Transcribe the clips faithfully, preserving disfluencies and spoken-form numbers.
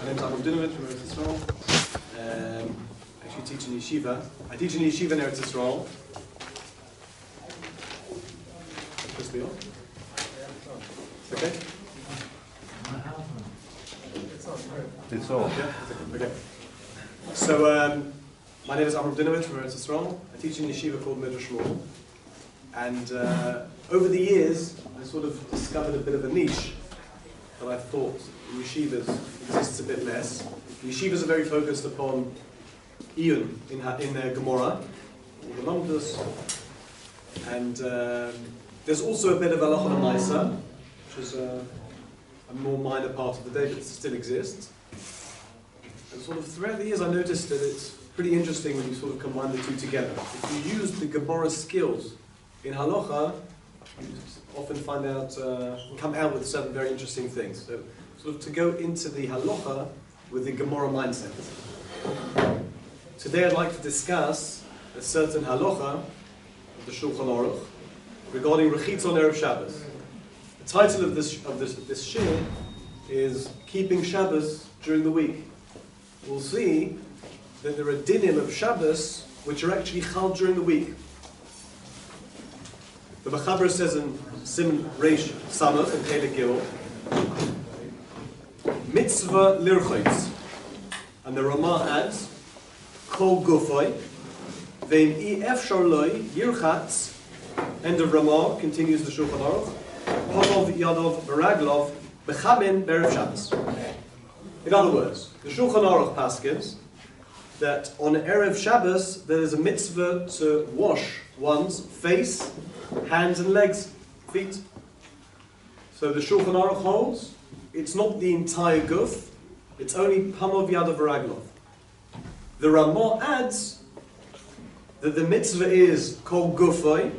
name is Avraham Dinovich from Eretz Yisrael. Um, I actually teach in yeshiva. I teach in yeshiva in Eretz Yisrael. Just be on. Okay? It's all. Yeah? Okay. So, um, my name is Avraham Dinovich from Eretz Yisrael. I teach in yeshiva called Midrash Shmuel. And uh, over the years, I sort of discovered a bit of a niche that I thought in yeshivas exists a bit less. Yeshivas are very focused upon Iyun in, in their Gemara, the Lamdas, and um, there's also a bit of Halacha L'Maisa, which is uh, a more minor part of the day, but it still exists. And sort of throughout the years, I noticed that it's pretty interesting when you sort of combine the two together. If you use the Gemara skills in Halacha, you often find out, uh, come out with certain very interesting things. So, sort of to go into the Halacha with the Gemara mindset. Today I'd like to discuss a certain Halacha of the Shulchan Aruch regarding Rechitza on Erev Shabbos. The title of this of this, this shir is Keeping Shabbos During the Week. We'll see that there are dinim of Shabbos which are actually chal during the week. The Mechaber says in Siman Reish Samach and Chelik Gimel, Mitzvah lirchotz, and the Ramah adds, Kol gufay, vein I efshar loy yirchatz. End of Ramah, continues the Shulchan Aruch, Pavov Yadov Baraglov Bechamin Berev Shabbos. In other words, the Shulchan Aruch paskins that on Erev Shabbos there is a mitzvah to wash one's face, hands and legs, feet. So the Shulchan Aruch holds it's not the entire guf, it's only Pamov Yadav Raglov. The Ramah adds that the mitzvah is Kol Gufay.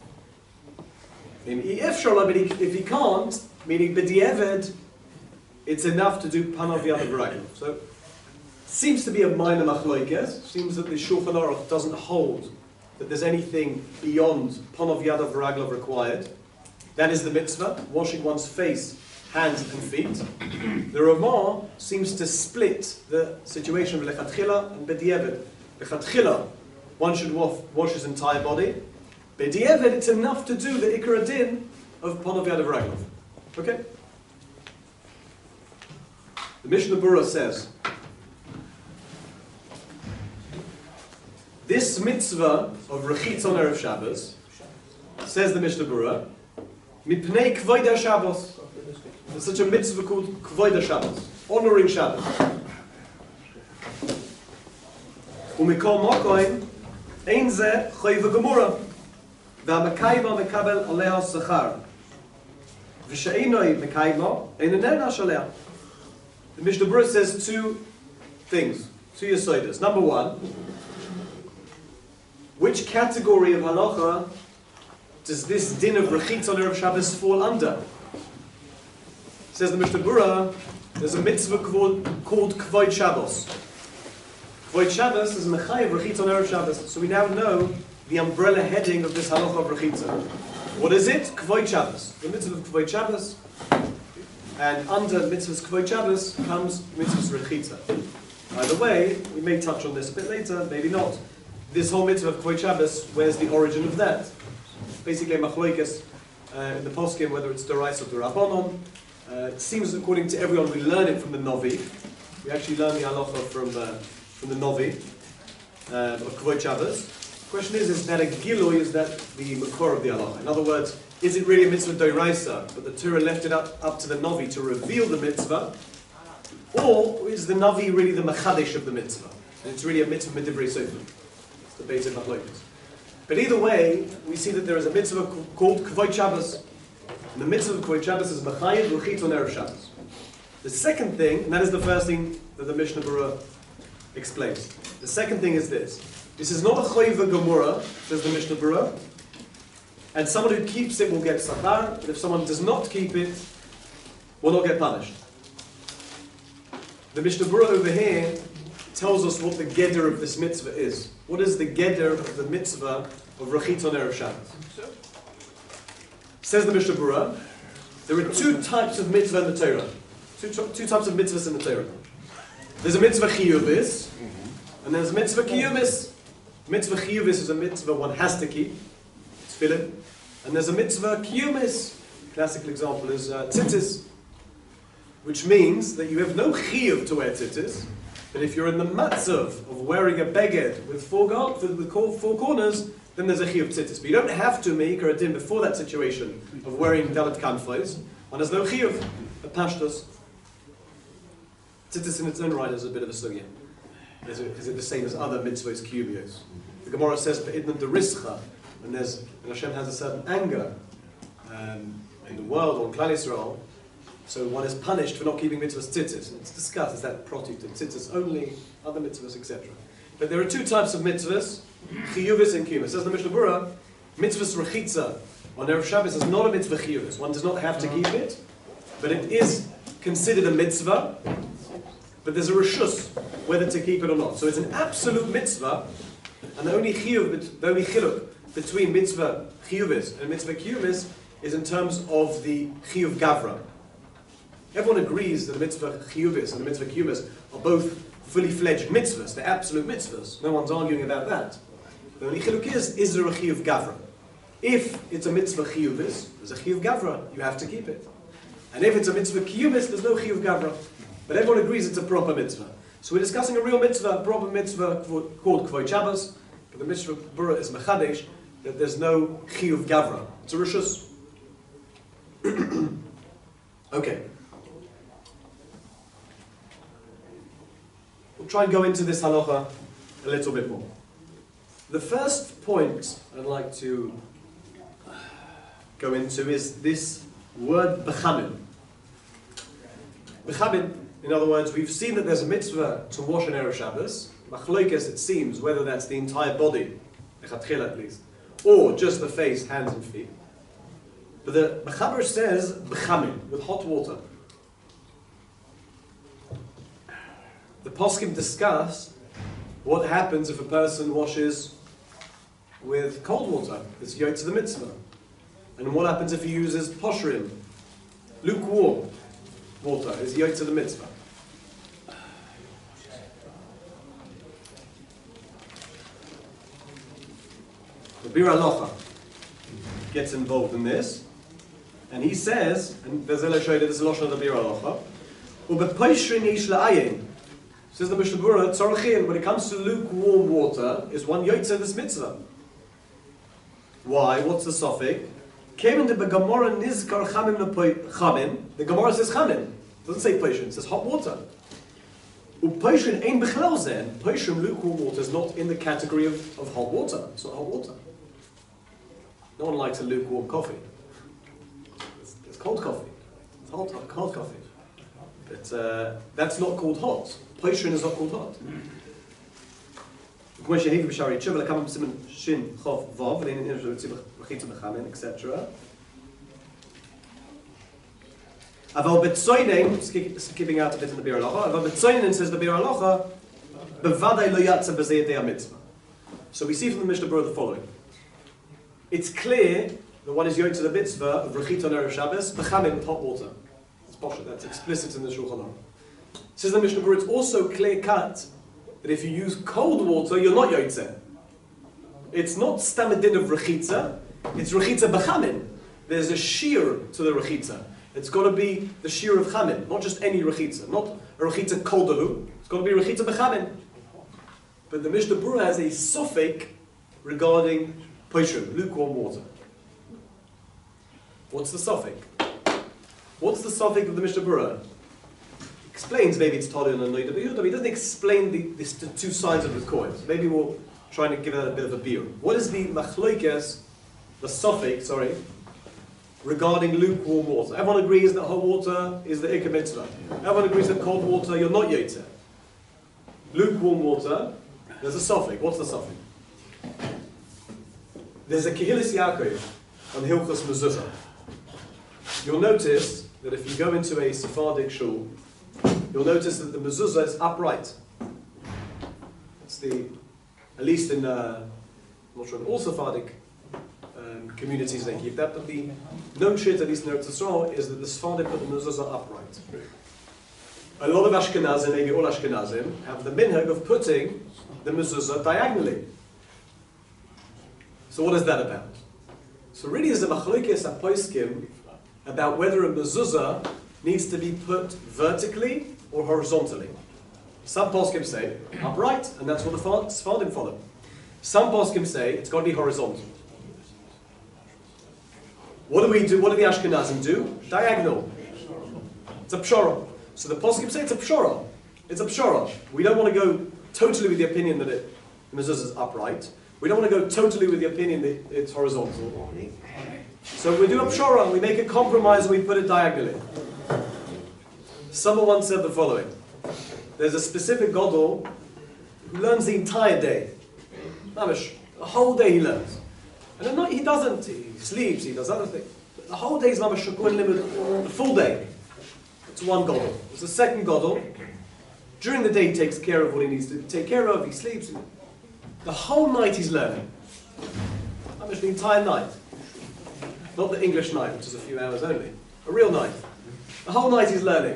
If he can't, meaning B'di'eved, it's enough to do Pamov Yadav Raglov. So seems to be a minor machloikes. Seems that the Shulchan Aruch doesn't hold that there's anything beyond Pamov Yadav Raglov required. That is the mitzvah, washing one's face, hands and feet. The Ramah seems to split the situation of Lechatchila and B'di'eved. Lechatchila, one should wash, wash his entire body. B'di'eved, it's enough to do the Ikar Din of Pamov Yadav Raglov. Okay? The Mishnah Berurah says, this mitzvah of Rechitza on Erev Shabbos, says the Mishnah Berurah, Mipnei Kvoid Shabbos. There's such a mitzvah called Kvoid Shabbos, honoring Shabbos. Umikol Mokoim, Ein Ze Choyve Gemura, V'Amakayma Mekabel Aleha Sechar, V'She'enoi Mekayma, Ein Enena Shalea. The Mishnah Berurah says two things, two yesodas. Number one, which category of halacha does this din of Rechitza on Erev Shabbos fall under? Says the Mishnah Berurah, there's a mitzvah called, called Kvoid Shabbos. Kvoid Shabbos is Mechayev Rechitza on Erev Shabbos. So we now know the umbrella heading of this halacha of Rechitza. What is it? Kvoid Shabbos. The mitzvah of Kvoid Shabbos. And under mitzvah's Kvoid Shabbos comes mitzvah's Rechitza. By the way, we may touch on this a bit later, maybe not. This whole mitzvah of Kvoid Shabbos, where's the origin of that? Basically, machloikas uh, in the poskim, whether it's Dorais or Dorabanon. Uh, it seems, according to everyone, we learn it from the Novi. We actually learn the halacha from uh, from the Novi uh, of Kvoid Shabbos. The question is: is that a gilui? Is that the makor of the halacha? In other words, is it really a mitzvah doraisa, but the Torah left it up up to the Novi to reveal the mitzvah, or is the Novi really the machadesh of the mitzvah, and it's really a mitzvah medivrei sofer? It's the basic machlokas. But either way, we see that there is a mitzvah called Kvoid Shabbos. And the mitzvah of Kvoid Shabbos is Mechayev Rechitza on Erev Shabbos. The second thing, and that is the first thing that the Mishnah Berurah explains. The second thing is this. This is not a Choyva Gemura, says the Mishnah Berurah. And someone who keeps it will get sachar, but if someone does not keep it, will not get punished. The Mishnah Berurah over here tells us what the geder of this mitzvah is. What is the geder of the mitzvah of Rechitza on Erev Shabbos? Says the Mishnah Berurah, there are two types of mitzvah in the Torah. Two, two types of mitzvahs in the Torah. There's a mitzvah chiyuvis, and there's a mitzvah kiyumis. Mitzvah chiyuvis is a mitzvah one has to keep, it's tefillin, and there's a mitzvah kiyumis. Classical example is uh, tzitzis, which means that you have no chiyuv to wear tzitzis, but if you're in the matzav of wearing a beged with four, guard, with four corners, then there's a chiyuv tzitzis. But you don't have to make a din before that situation of wearing dalet kanfais, and there's no chiyuv, a pashtus. Tzitzis in its own right is a bit of a sugya. Is it, is it the same as other mitzvahs, kiyubios? The Gemara says, "Be'idnan derischa," and there's and Hashem has a certain anger um, in the world on Klal Yisrael, so one is punished for not keeping mitzvahs tzitzis. And it's discussed, is that protit and tzitzis only, other mitzvahs, et cetera. But there are two types of mitzvahs, chiyuvis and kiyuvis. Says the Mishnah Berurah, mitzvahs rechitza on Erev Shabbos is not a mitzvah chiyuvis. One does not have to keep it, but it is considered a mitzvah. But there's a reshus whether to keep it or not. So it's an absolute mitzvah, and the only chiyuv, the only chiluk between mitzvah chiyuvis and mitzvah kiyuvis is in terms of the chiyuv gavra. Everyone agrees that the mitzvah chiyuvis and the mitzvah kiyuvis are both fully fledged mitzvahs. They're absolute mitzvahs. No one's arguing about that. The only chiluk is, is there a chiyuv gavra? If it's a mitzvah chiyuvis, there's a chiyuv gavra. You have to keep it. And if it's a mitzvah kiyuvis, there's no chiyuv gavra. But everyone agrees it's a proper mitzvah. So we're discussing a real mitzvah, a proper mitzvah called Kvod Shabbos, but the Mishnah Berurah is Mechadesh, that there's no Chiyuv Gavra. It's a Rishus. Okay. We'll try and go into this halacha a little bit more. The first point I'd like to go into is this word Bechamin. Bechamin, in other words, we've seen that there's a mitzvah to wash an Erev Shabbos. Machlokes, it seems, whether that's the entire body, lechatchila at least, or just the face, hands and feet. But the Mechaber says b'chamin, with hot water. The poskim discuss what happens if a person washes with cold water. It's yotz to the mitzvah. And what happens if he uses poshrim, lukewarm water, is yotz to the mitzvah. The Bir Halacha gets involved in this, and he says, and Bezalel showed this is Lashon of the Bir Halacha, u'bepoishrin yesh la'ayin. Says the Mishnah Berurah, tzarachin, when it comes to lukewarm water, is one yotze this mitzvah. Why? What's the suffix? Came into the Gemara nizkar chamim chamim. The Gemara says chamim. It doesn't say poishrin. It says hot water. U'poishrin ein b'chlal zen. Poishrin, lukewarm water, is not in the category of, of hot water. It's not hot water. No one likes a lukewarm coffee. It's, it's cold coffee. It's hot, hot cold coffee. But uh, that's not called hot. Poishrin is not called hot. et cetera. Aval betzoinen, skipping out a bit in the Bir Halacha, Aval betzoinen says the Bir Halacha, bevadai lo yatsa b'zeh yedei mitzvah. So we see from the Mishnah Berurah the following. It's clear that one is yotze to the mitzvah of rechita on Erev Shabbos, b'chamin, with hot water. It's posher, that's explicit in the Shulchan Aruch. Says the Mishnah Berurah, it's also clear cut that if you use cold water, you're not yotze. It's not stamadin of rechitza, it's rechitza b'chamin. There's a shear to the rechitza. It's got to be the shear of chamin, not just any rechitza, not a rechitza koldahu. It's got to be rechitza b'chamin. But the Mishnah Berurah has a suffix regarding poishrim, lukewarm water. What's the suffix? What's the suffix of the Mishnah Berurah? Explains maybe it's Talion and Noida, but he doesn't explain the, this, the two sides of the coin. So maybe we'll try and give that a bit of a beer. What is the machlokes, the suffix, sorry, regarding lukewarm water? Everyone agrees that hot water is the Ikar Mitzvah. Everyone agrees that cold water, you're not Yotze. Lukewarm water, there's a suffix. What's the suffix? There's a Kehillas Yaakov on Hilchos Mezuzah. You'll notice that if you go into a Sephardic shul, you'll notice that the mezuzah is upright. It's the, at least in, uh, I'm not sure in all Sephardic um, communities they keep that, but the known shit, at least in Eretz Yisrael, is that the Sephardic put the mezuzah upright. A lot of Ashkenazim, maybe all Ashkenazim, have the minhag of putting the mezuzah diagonally. So what is that about? So really is a machlokes haposkim about whether a mezuzah needs to be put vertically or horizontally. Some poskim say upright, and that's what the Sfardim follow. Some poskim say it's got to be horizontal. What do we do? What do the Ashkenazim do? Diagonal. It's a pshara. So the poskim say it's a pshara. It's a pshara. We don't want to go totally with the opinion that it, the mezuzah is upright. We don't want to go totally with the opinion that it's horizontal. So we do a pshara, we make a compromise, and we put it diagonally. Someone once said the following. There's a specific gadol who learns the entire day. Mamish, the whole day he learns. And at night he doesn't. He sleeps, he does other things. The whole day is mamish shakun limud, the full day. It's one gadol. There's a second gadol. During the day he takes care of what he needs to take care of, he sleeps. The whole night he's learning. Mamish, the entire night. Not the English night, which is a few hours only. A real night. The whole night he's learning.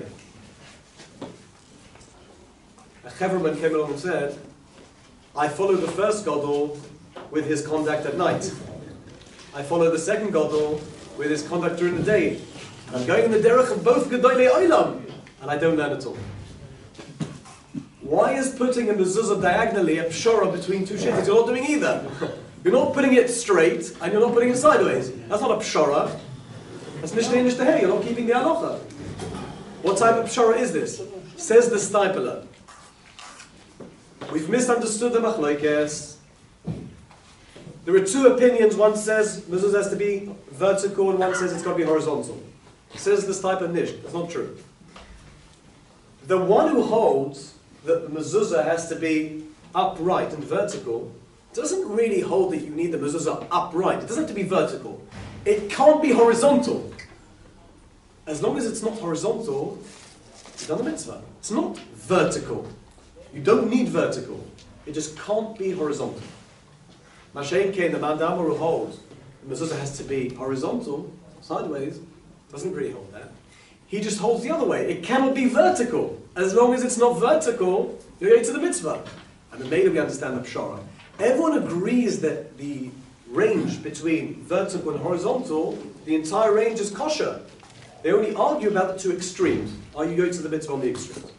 A Cheverman came along and said, I follow the first gadol with his conduct at night. I follow the second gadol with his conduct during the day. I'm going in the derech of both gedolei olam, and I don't learn at all. Why is putting a mezuzah diagonally a pshara between two shittas? You're not doing either. You're not putting it straight, and you're not putting it sideways. That's not a pshara. That's nishtei nishtehei. You're not keeping the halacha. What type of pshara is this? Says the Stipler. We've misunderstood the machlokes. There are two opinions. One says mezuzah has to be vertical, and one says it's got to be horizontal. Says the Stipler nish. That's not true. The one who holds that the mezuzah has to be upright and vertical doesn't really hold that you need the mezuzah upright. It doesn't have to be vertical. It can't be horizontal. As long as it's not horizontal, you've done the mitzvah. It's not vertical. You don't need vertical. It just can't be horizontal. Mashain Kain, the Mandamar who holds the mezuzah has to be horizontal, sideways, doesn't really hold that. He just holds the other way. It cannot be vertical. As long as it's not vertical, you're going to the mitzvah. And then later we understand the pshara. Everyone agrees that the range between vertical and horizontal, the entire range is kosher. They only argue about the two extremes. Are you going to the mitzvah on the extremes?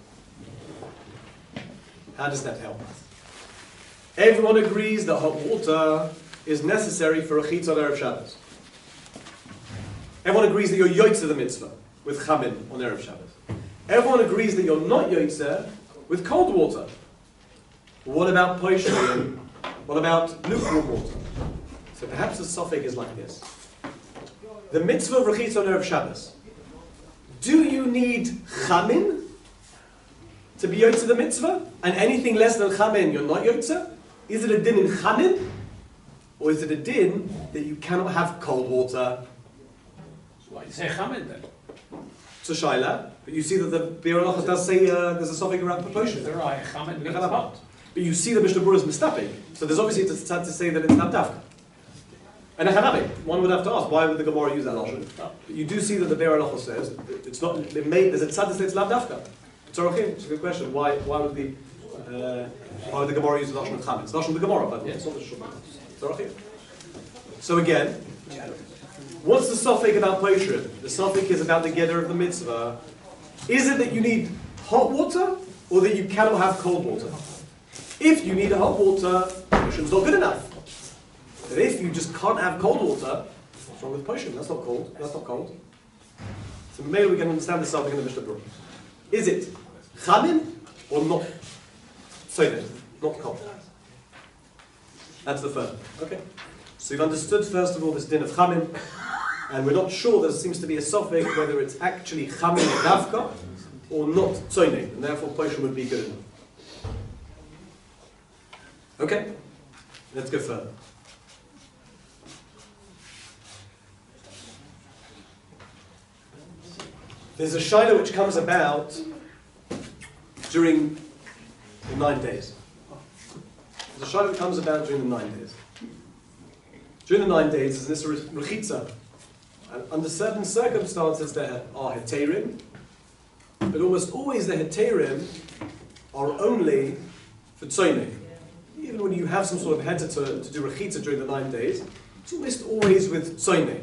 How does that help us? Everyone agrees that hot water is necessary for a chitza on Erev Shabbos. Everyone agrees that you're yotze the mitzvah with chamin on Erev Shabbos. Everyone agrees that you're not yotze with cold water. What about poishrim? What about lukewarm water? So perhaps the suffix is like this. The mitzvah of rechitza on Erev Shabbos. Do you need chamin to be yotze the mitzvah? And anything less than chamin, you're not yotze? Is it a din in chamin? Or is it a din that you cannot have cold water? Why you say chamin then? It's a shaila, but you see that the Be'er Halacha does say uh, there's a suffix around proportion. There are chamin means hot. But you see the Mishnah Berurah is mistapik, so there's obviously a tzad to say that it's not dafka. And a hanabi, one would have to ask, why would the Gemara use that lashon? But you do see that the Be'er Halacha says it's not. It may, there's a tzad to say it's not dafka. It's okay. It's a good question. Why? Why would the uh, why would the Gemara use the lashon of chametz? It's lashon of the Gemara, but it's not the shul. It's okay. So again, what's the suffix about poishrim? The suffix is about the gather of the mitzvah. Is it that you need hot water, or that you cannot have cold water? If you need a hot water, poishrim's not good enough. But if you just can't have cold water, what's wrong with poishrim? That's not cold. That's not cold. So maybe we can understand the suffix in the Mishnah Berurah. Is it chamin or not? So then, not cold. That's the first. Okay. So you've understood first of all this din of chamin, and we're not sure there seems to be a suffix whether it's actually chamin davka or not tzoyne, and therefore poishrim would be good enough. Okay, let's go further. There's a shaila which comes about during the nine days. There's a shaila that comes about during the nine days. During the nine days, there's this rechitza. And under certain circumstances, there are heterim, but almost always the heterim are only for tzoyne. Even when you have some sort of heter to, to do rechitza during the nine days, it's almost always with tzoyne.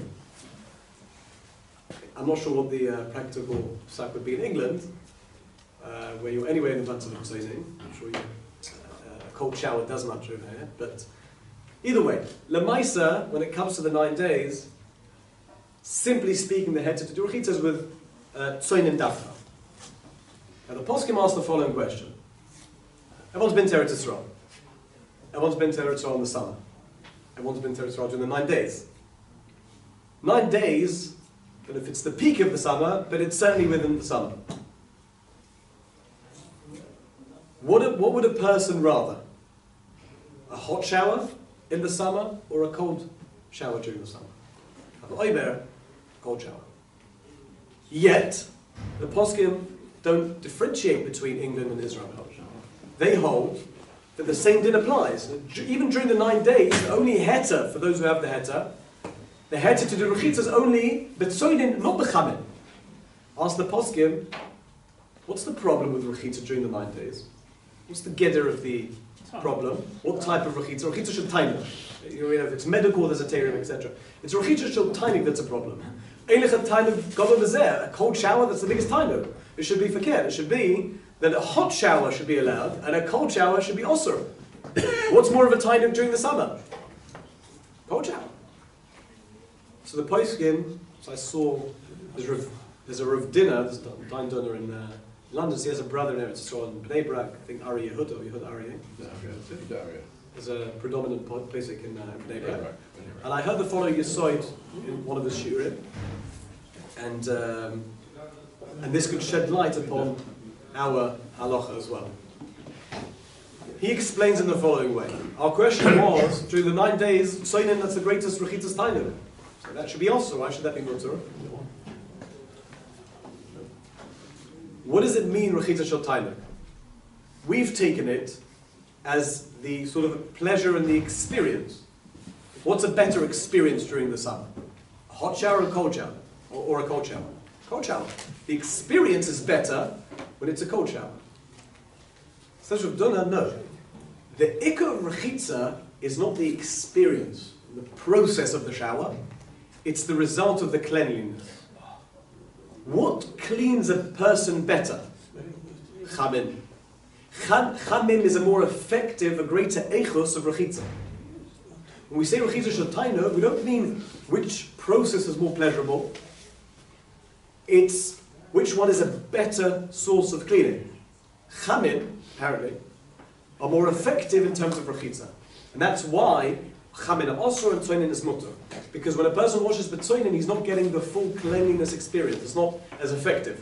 I'm not sure what the uh, practical psak would be in England, uh, where you're anyway in the month of tzoyne. I'm sure you, uh, a cold shower does much over here, but either way, lemaisa, when it comes to the nine days, simply speaking, the heter to do rechitza is with tzoyne and dafka. Now the poskim asked the following question. Everyone's been to Eretz Yisrael. Everyone's been to Eretz Yisrael in the summer. Everyone's been to Eretz Yisrael during the nine days. Nine days, but if it's the peak of the summer, but it's certainly within the summer. What, a, what would a person rather? A hot shower in the summer or a cold shower during the summer? A cold shower. Yet, the poskim don't differentiate between England and Israel. They hold that the same din applies. Even during the nine days, only heter, for those who have the heter, the heter to do rechitza is only betzoinin, not bechamin. Ask the poskim, what's the problem with rechitza during the nine days? What's the gedder of the problem? What type of rechitza? Rechitza shel tainig. You know, if it's medical, there's a terim, et cetera. It's rechitza shel tainig that's a problem. A cold shower, that's the biggest tainug. It should be fakir. It should be that a hot shower should be allowed and a cold shower should be osur. What's more of a tainug during the summer? Cold shower. So the poskim, so I saw, there's, Rav, there's a Rav Dinner, there's a Dain Donner in uh, London, so he has a brother in Eretz Yisrael in Bnei Brak, I think Ari Yehuda, or Yehuda Ari. There's a predominant place in uh, Bnei Brak. And I heard the following Yesod in one of the shiurim, and um, and this could shed light upon our halacha as well. He explains in the following way. Our question was, during the nine days, Tzoynin, that's the greatest rechitzas tainug. So that should be also, why should that be mutter? What does it mean, rechitzas shel tainug? We've taken it as the sort of pleasure and the experience. What's a better experience during the summer? A hot shower or a cold shower? Or, or a cold shower? Cold shower. The experience is better when it's a cold shower. Says Rav Dona, no. The ikar of rechitza is not the experience, the process of the shower. It's the result of the cleanliness. What cleans a person better? Chamin. Chamin is a more effective, a greater echos of rechitza. When we say rechitza shel tainug, we don't mean which process is more pleasurable. It's which one is a better source of cleaning. Chamin, apparently, are more effective in terms of rechitza. And that's why chamin are osur and tzoynin is mutter. Because when a person washes b'tzoynin, he's not getting the full cleanliness experience. It's not as effective.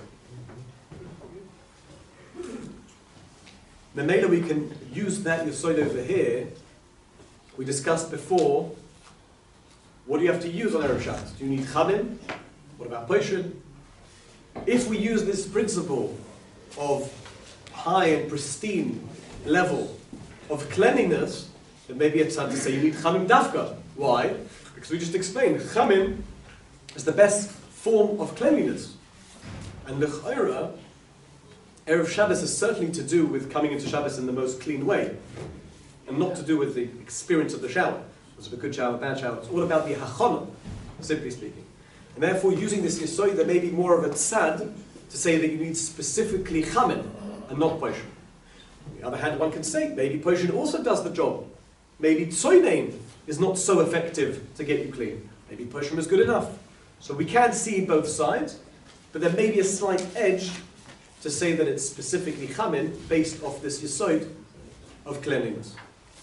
Memela, we can use that yesod over here. We discussed before, what do you have to use on Erev Shabbos? Do you need chamin? What about poshrin? If we use this principle of high and pristine level of cleanliness, then maybe it's time to say you need chamin dafka. Why? Because we just explained, chamin is the best form of cleanliness. And l'chayra, Erev Shabbos is certainly to do with coming into Shabbos in the most clean way, and not to do with the experience of the shower. Was it a good shower, a bad shower? It's all about the hachana, simply speaking. And therefore, using this yesod, there may be more of a tzad to say that you need specifically chamin and not poshrin. On the other hand, one can say maybe poshrin also does the job. Maybe tzoynein is not so effective to get you clean. Maybe poshrin is good enough. So we can see both sides, but there may be a slight edge to say that it's specifically chamin based off this yesod of cleanliness.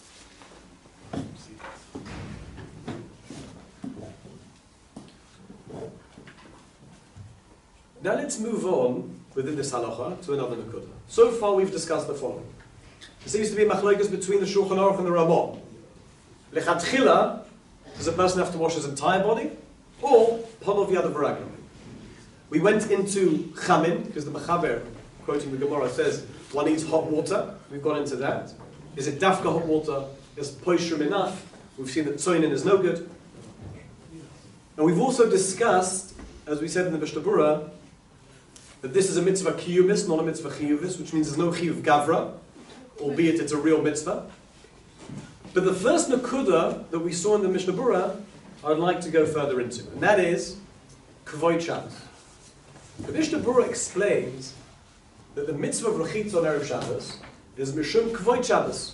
Now let's move on within this halacha to another nekuda. So far we've discussed the following. There seems to be a machlokes between the Shulchan Aruch and the Ramah. Lechatchila, does a person have to wash his entire body? Or panov yadav v'raglav? We went into chamin, because the Mechaber, quoting the Gemara, says one needs hot water. We've got into that. Is it dafka hot water? Is poshrim enough? We've seen that tzoynin is no good. And we've also discussed, as we said in the Mishnah Berurah, that this is a mitzvah kiyumis, not a mitzvah chiyuvis, which means there's no chiyuv gavra, albeit it's a real mitzvah. But the first nakuda that we saw in the Mishnah Berurah, I'd like to go further into, and that is Kavod Shabbos. The Mishnah Berurah explains that the mitzvah of Rechitza on Erev Shabbos is Mishum Kavod Shabbos.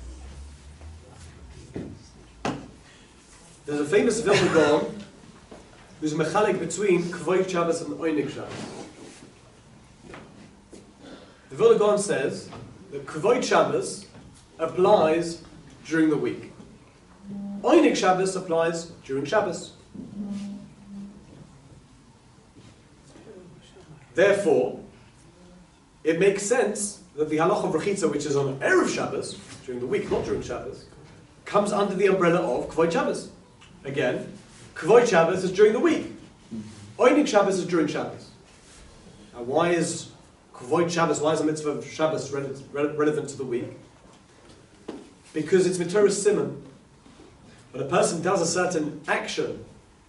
There's a famous Vilna Gaon who's mechalik between Kavod Shabbos and Oynik Shabbos. The Vilna Gaon says that Kavod Shabbos applies during the week. Oynik Shabbos applies during Shabbos. Therefore, it makes sense that the halach of Rechitza, which is on Erev Shabbos, during the week, not during Shabbos, comes under the umbrella of Kavod Shabbos. Again, Kavod Shabbos is during the week. Oynik Shabbos is during Shabbos. Now, why is Kavod Shabbos, why is the mitzvah of Shabbos re- re- relevant to the week? Because it's Mitzvah Simon. When a person does a certain action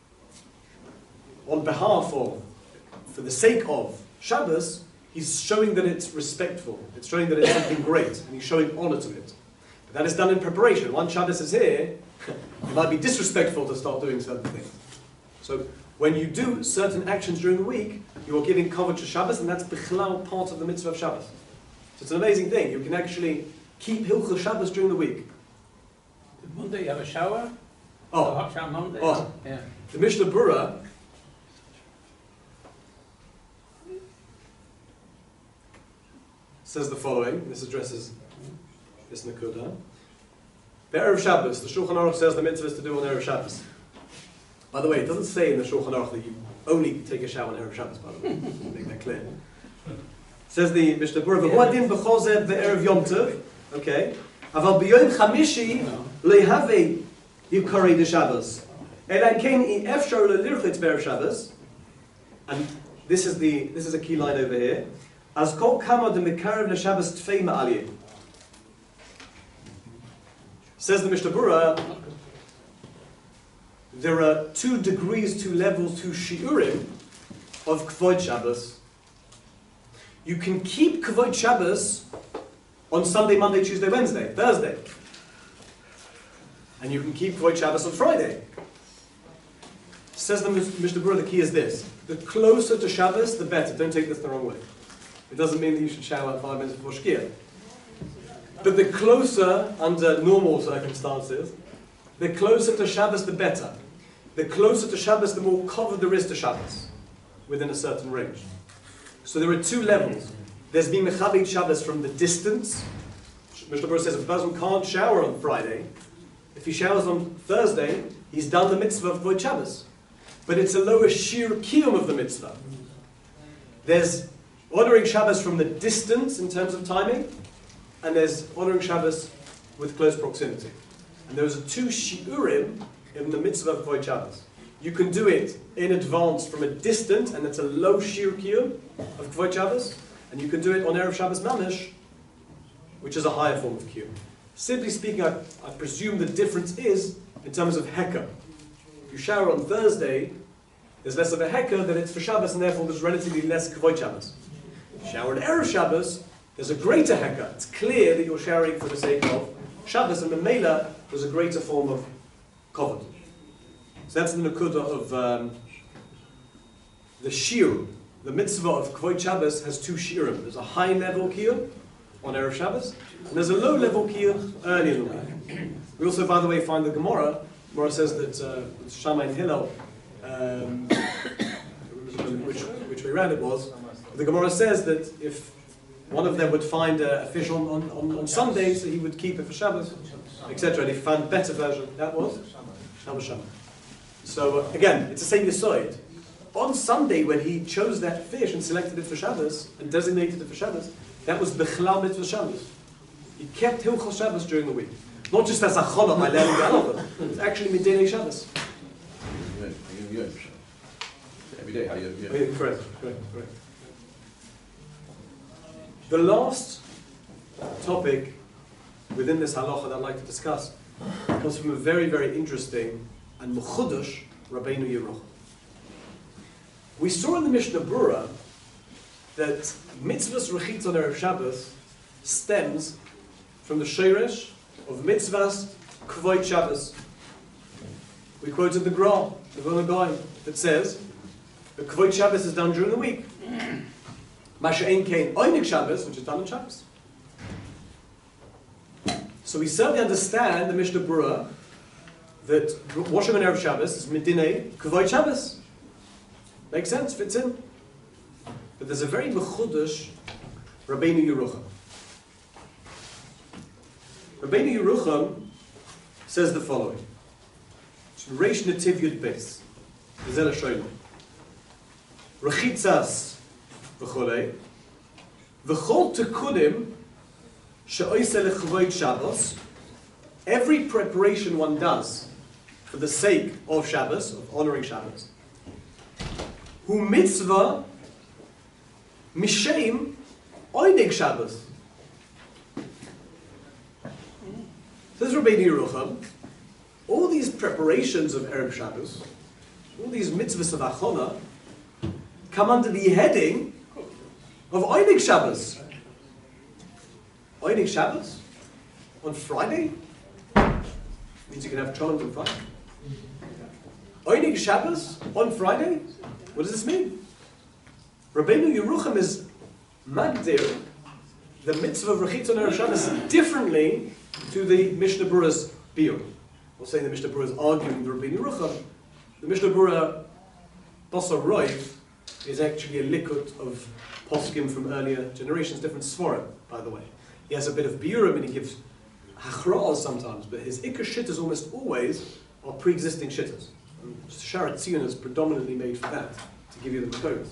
on behalf of, for the sake of Shabbos, he's showing that it's respectful. It's showing that it's something great, and he's showing honor to it. But that is done in preparation. Once Shabbos is here, it might be disrespectful to start doing certain things. So when you do certain actions during the week, you are giving cover to Shabbos, and that's bichlal part of the mitzvah of Shabbos. So it's an amazing thing. You can actually keep Hilchah Shabbos during the week. Monday you have a shower? Oh, A hot shower Monday? oh. Yeah. The Mishnah Berurah says the following. This addresses this Nakuda. Erev Shabbos, the Shulchan Aruch says the mitzvah is to do on Erev Shabbos. By the way, it doesn't say in the Shulchan Aruch that you only take a shower on Erev Shabbos, by the way. Make that clear. Says the Mishnah Berurah, "V'huadin b'chozeh be'erev Yom Tov." Okay. Aval b'yom chamishi lehavei yikarei de Shabbos. Elan kein i efshar le'lirchitz be'erev Shabbos. And this is the this is a key line over here. As kol kama de mekarev le'Shabbos tfei ma'aliyah. Says the Mishnah Berurah, there are two degrees, two levels, two shiurim of Kavod Shabbos. You can keep Kavod Shabbos on Sunday, Monday, Tuesday, Wednesday, Thursday. And you can keep Kavod Shabbos on Friday. Says the Mishnah Berurah, the key is this. The closer to Shabbos, the better. Don't take this the wrong way. It doesn't mean that you should shower five minutes before Shkia. But the closer, under normal circumstances, the closer to Shabbos, the better. The closer to Shabbos, the more cover there is to Shabbos, within a certain range. So there are two levels. There's being Mechabed Shabbos from the distance. Mishnah Berurah says if a person can't shower on Friday, if he showers on Thursday, he's done the mitzvah of Kavod Shabbos. But it's a lower shir kiyum of the mitzvah. There's honoring Shabbos from the distance in terms of timing, and there's honoring Shabbos with close proximity. And those are two shiurim in the mitzvah of Kavod Shabbos. You can do it in advance from a distance, and it's a low shir kiyum of Kavod Shabbos, and you can do it on Erev Shabbos Mamish, which is a higher form of kiyum. Simply speaking, I, I presume the difference is in terms of heka. If you shower on Thursday, there's less of a heka than it's for Shabbos, and therefore there's relatively less Kavod Shabbos. Shower on Erev Shabbos, there's a greater heka. It's clear that you're showering for the sake of Shabbos, and Memela, there's a greater form of kavod. So that's the nakuda of um, the shir. The mitzvah of Kavod Shabbos has two shirim. There's a high level kiyum on Erev Shabbos, and there's a low level kiyum early in the week. We also, by the way, find the Gemara. Gemara says that uh, Shammai and Hillel, um, which, which way round it was, the Gemara says that if one of them would find a fish on, on, on, on Sunday, so he would keep it for Shabbos, et cetera. And if he found a better version, that was that was Shammai. So uh, again, it's the same aside. On Sunday, when he chose that fish and selected it for Shabbos and designated it for Shabbos, that was Bechlal Mitzvah Shabbos. He kept Hilchos Shabbos during the week. Not just as a cholot by learning the halacha, it's actually Midday Shabbos. Every day, how you Oh, yeah, correct, correct, correct. The last topic within this halacha that I'd like to discuss comes from a very, very interesting and mechudash Rabbeinu Yerucham. We saw in the Mishnah Berurah that mitzvahs rechitza on Erev Shabbos stems from the sheirish of mitzvahs kvod Shabbos. We quoted the Gra, the Vilna Gaon, that says the kvod Shabbos is done during the week. Masha ein kein Einig Shabbos, which is done on Shabbos. So we certainly understand the Mishnah Berurah that washing on Erev Shabbos is midinei kvod Shabbos. Makes sense, fits in. But there's a very mechudash Rabbeinu Yerucham. Rabbeinu Yerucham says the following. Reish Netiv Yud Beis. V'zel HaShoyim. Rechitzas v'cholei. V'chol tekunim she'oiseh lechvod Shabbos. Every preparation one does for the sake of Shabbos, of honoring Shabbos. Hu mitzvah mishem oinig Shabbos. Says Rabbeinu Yerucham, all these preparations of Erev Shabbos, all these mitzvahs of Achona, come under the heading of oinig Shabbos. Oinig Shabbos? On Friday? Means you can have cholent on Friday. Oinig Shabbos on Friday? What does this mean? Rabbeinu Yerucham is magdir the mitzvah of Rechitza on Erev Shabbos differently to the Mishnah Berurah's biur. We're saying the Mishnah Berurah is arguing with Rabbeinu Yerucham. The Mishnah Berurah Basar Roiv is actually a likut of poskim from earlier generations, different svarim, by the way. He has a bit of biurim and he gives hachra'as sometimes, but his ikar shittas almost always are pre-existing shittas. Sharat Tzion is predominantly made for that, to give you the makoros.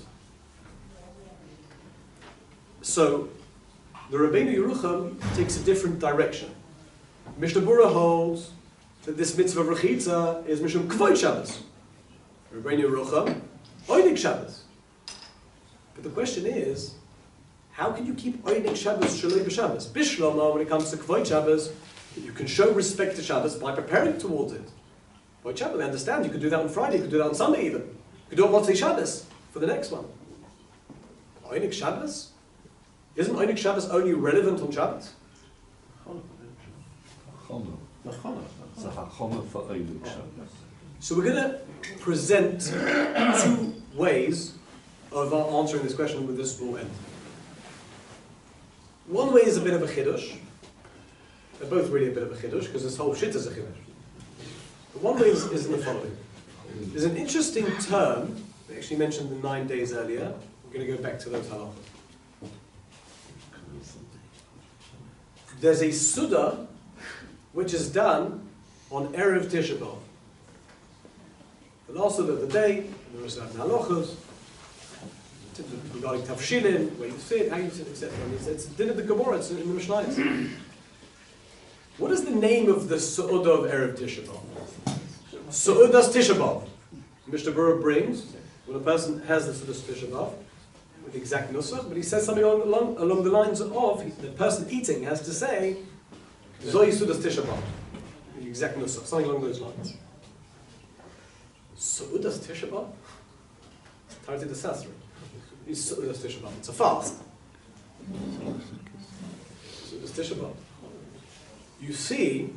So, the Rabbeinu Yerucham takes a different direction. Mishnah Berurah holds that this mitzvah of Rechitza is Mishum Kvod Shabbos. Rabbeinu Yerucham, Oinig Shabbos. But the question is, how can you keep Oinig Shabbos Shalei B'Shabbos? Bishlama, when it comes to Kvod Shabbos, you can show respect to Shabbos by preparing towards it. Kvod Shabbos, I understand, you could do that on Friday, you could do that on Sunday even. You could do it on Motzei Shabbos for the next one. Oinig Shabbos? Isn't Oinig Shabbos only relevant on Shabbos? So we're going to present two ways of uh, answering this question with this will end. One way is a bit of a chiddush. They're both really a bit of a chiddush because this whole shit is a chiddush. But one way is, is in the following. There's an interesting term, they actually mentioned the nine days earlier. We're going to go back to those halachos. There's a Suda which is done on Erev Tisha B'Av. The last Suda of the day, there are certain halachos regarding Tafshilin, where you sit, how you sit, et cetera. It's, it's din of the Gemara, it's in the Mishnayos. What is the name of the Su'udah of Erev Tisha B'Av? Su'udas Tisha B'Av. Mishnah Berurah brings, when a person has the Su'udas Tisha B'Av, with the exact nusach, but he says something along, along, along the lines of, the person eating has to say, Zoi Sudas Tisha B'Av. The exact nusach, something along those lines. Su'udas Tisha B'Av? Tarti de Sasri. It's Su'udas Tisha B'Av. It's a fast. Su'udas Tisha B'Av. You see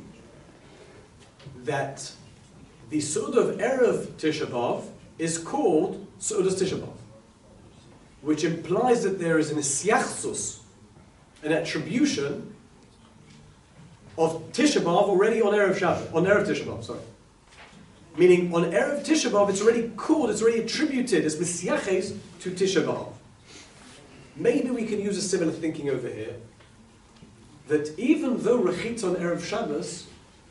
that the Su'udah of Erev Tisha B'Av is called Su'udas Tisha B'Av, which implies that there is an isyachzus, an attribution of Tisha B'Av already on Erev Shabbos, on Erev Tisha B'Av, sorry. Meaning on Erev Tisha B'Av it's already called, it's already attributed as misyaches to Tisha B'Av. Maybe we can use a similar thinking over here, that even though Rechitza on Erev Shabbos,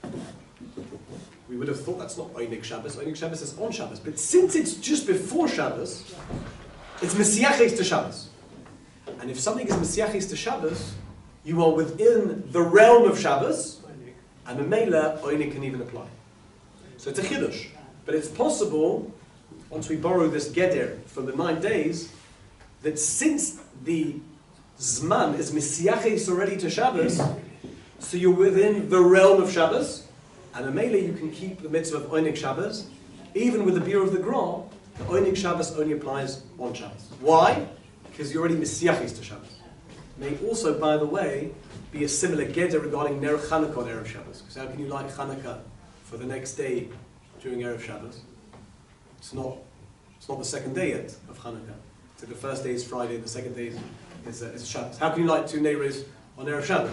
we would have thought that's not Einig Shabbos, Einig Shabbos is on Shabbos, but since it's just before Shabbos, it's Mesiaches to Shabbos. And if something is Mesiaches to Shabbos, you are within the realm of Shabbos, and the Mela Oinik can even apply. So it's a Chiddush. But it's possible, once we borrow this Geder from the nine days, that since the Zman is Mesiaches already to Shabbos, so you're within the realm of Shabbos, and the Mela you can keep the mitzvah of Oinik Shabbos, even with the beer of the Gra, the Oinik Shabbos only applies on Shabbos. Why? because you're already Mesiachis to Shabbos. May also, by the way, be a similar geder regarding Ner Chanukah on Erev Shabbos. Because how can you light Chanukah for the next day during Erev Shabbos? It's not, it's not the second day yet of Chanukah. So the first day is Friday, the second day is, is, uh, is Shabbos. How can you light two Neiros on Erev Shabbos?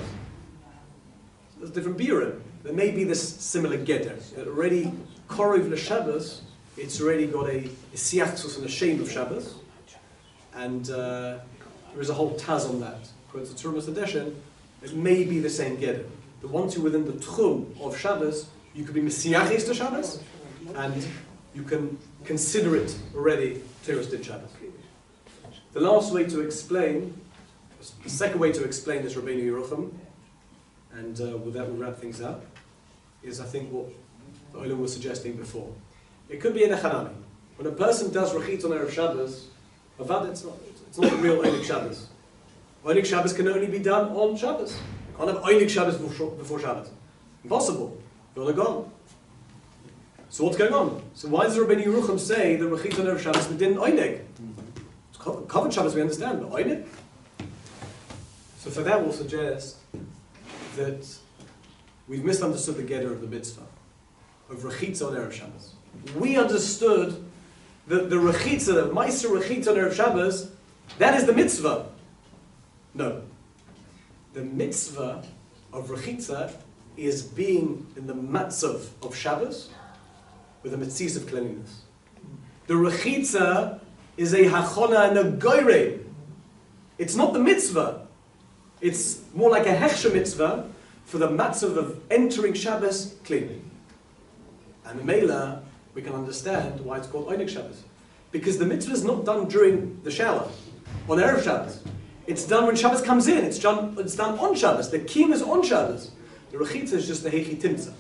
So there's different biurim. There may be this similar geder. That already, Korov LeShabbos, it's already got a, a siachzus and a shame of Shabbos. And uh, there is a whole taz on that. According to Turumas Hadeshen, it may be the same geder. The ones who within the tchum of Shabbos, you could be Mesiachis to Shabbos, and you can consider it already Teros did Shabbos. The last way to explain, the second way to explain this Rabbeinu Yerucham, and uh, with that we'll wrap things up, is I think what the Olam was suggesting before. It could be in a Chanami. When a person does Rechit on Erev Shabbos, Avad, it's not, it's not a real Einik Shabbos. Einik Shabbos can only be done on Shabbos. You can't have Einik Shabbos before, before Shabbos. Impossible. You're gone. So what's going on? So why does Rabbeinu Yerucham say that Rechit on Erev Shabbos didn't Einik? Covered Shabbos we understand, but Einik? So for that we'll suggest that we've misunderstood the Geder of the mitzvah of Rechitza on Erev Shabbos. We understood that the Rechitza, the Meiser Rechitza on Erev Shabbos, that is the mitzvah. No. The mitzvah of Rechitza is being in the matzav of Shabbos with a mitzvah of cleanliness. The Rechitza is a hachona and a goyre. It's not the mitzvah. It's more like a hechsher mitzvah for the matzav of entering Shabbos cleanly. And in Mela, we can understand why it's called Einik Shabbos. Because the mitzvah is not done during the shower, on Erev Shabbos. It's done when Shabbos comes in. It's done, it's done on Shabbos. The kiyum is on Shabbos. The Rechitza is just the Hechi Timtza.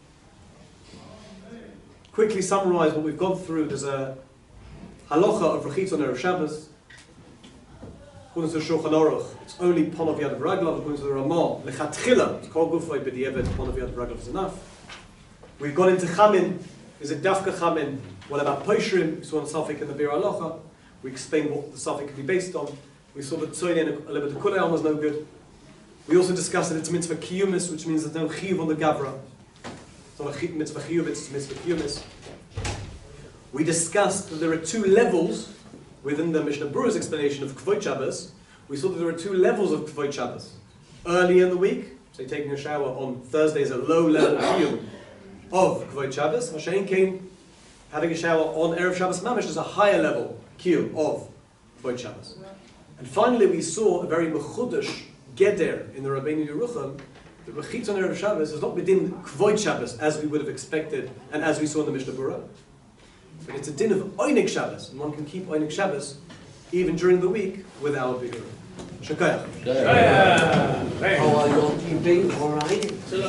Quickly summarize what we've gone through. There's a halacha of Rechitza on Erev Shabbos. According to the Shulchan Aruch, it's only Ponav Yad Raglav. According to the Ramah, Lechatchila, it's called Gufay B'di'evet, Ponav Yad Raglav is enough. We've gone into Chamin. Is it Dafka Chamin? What about Poshrim? We saw the Safik in the Bir Halacha. We explained what the Safik could be based on. We saw that Tzoyin and a little bit of Kulei was no good. We also discussed that it's a mitzvah kiyumis, which means there's no chiyuv on the gavra. It's not a mitzvah chiyuv, it's a mitzvah kiyumis. We discussed that there are two levels within the Mishnah Berurah's explanation of Kvod Shabbos. We saw that there are two levels of Kvod Shabbos. Early in the week, say taking a shower on Thursday is a low level kiyum of Kvod Shabbos. Hashem came having a shower on Erev Shabbos Mamish is a higher level kiyum of Kvod Shabbos. And finally, we saw a very mechudash geder in the Rabbeinu Yerucham. The Rechitza on Erev Shabbos is not within Kvod Shabbos as we would have expected and as we saw in the Mishnah Berurah. But it's a din of Einik Shabbos, and one can keep Einik Shabbos even during the week without Bihur. Shakayach. Yeah. How are you keeping? All right?